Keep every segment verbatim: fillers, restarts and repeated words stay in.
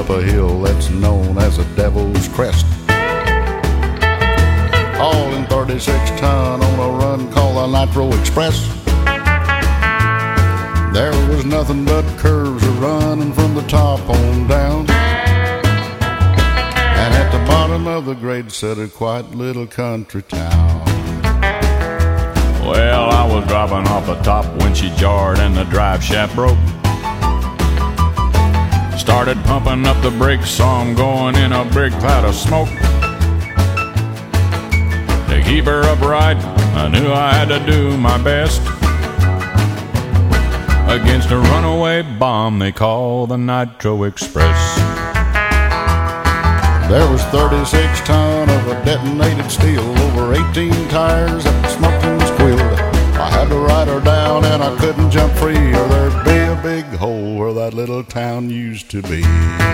up a hill that's known as the Devil's Crest. All in thirty-six ton on a run called the Nitro Express. There was nothing but curves a running from the top on down. And at the bottom of the grade sat a quiet little country town. Well, I was driving off the top when she jarred and the drive shaft broke. Started pumping up the brakes, saw 'em going in a big cloud of smoke. To keep her upright, I knew I had to do my best against a runaway bomb they call the Nitro Express. There was thirty-six ton of a detonated steel, over eighteen tires that smoked and squealed. I had to ride her down and I couldn't jump free, or there'd be a big hole where that little town used to be.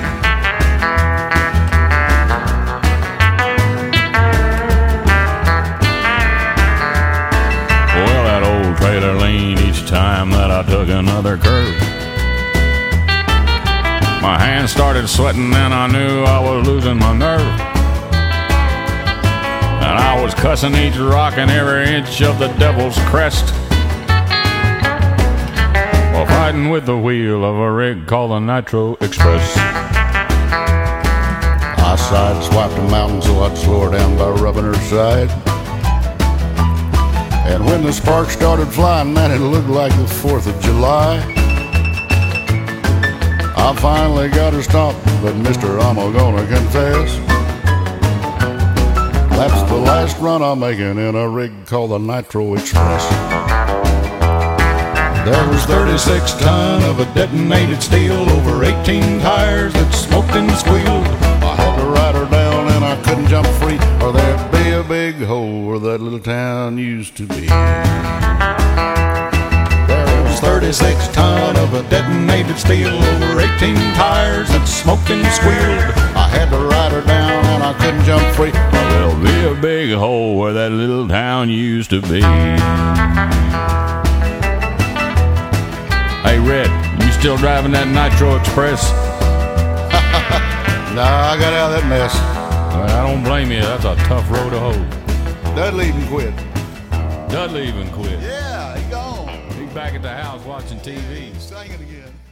Well, that old trailer leaned each time that I took another curve. My hands started sweating and I knew I was losing my nerve. And I was cussing each rock and every inch of the Devil's Crest, while fighting with the wheel of a rig called the Nitro Express. I sideswiped a mountain so I'd slow her down by rubbing her side. And when the sparks started flying, man, it looked like the fourth of July. I finally got her stopped, but mister, I'm gonna confess, that's the last run I'm making in a rig called the Nitro Express. There was thirty-six ton of a detonated steel, over eighteen tires that smoked and squealed. I had to ride her down and I couldn't jump free, or there'd be a big hole where that little town used to be. There was thirty-six ton of a detonated steel, over eighteen tires that smoked and squealed. I had to ride her down and I couldn't jump free, or There'll be a big hole where that little town used to be. Hey, Red, you still driving that Nitro Express? Nah, I got out of that mess. Well, I don't blame you. That's a tough road to hoe. Dudley even quit. Dudley even quit. Yeah, he gone. He's back at the house watching T V. Singing again.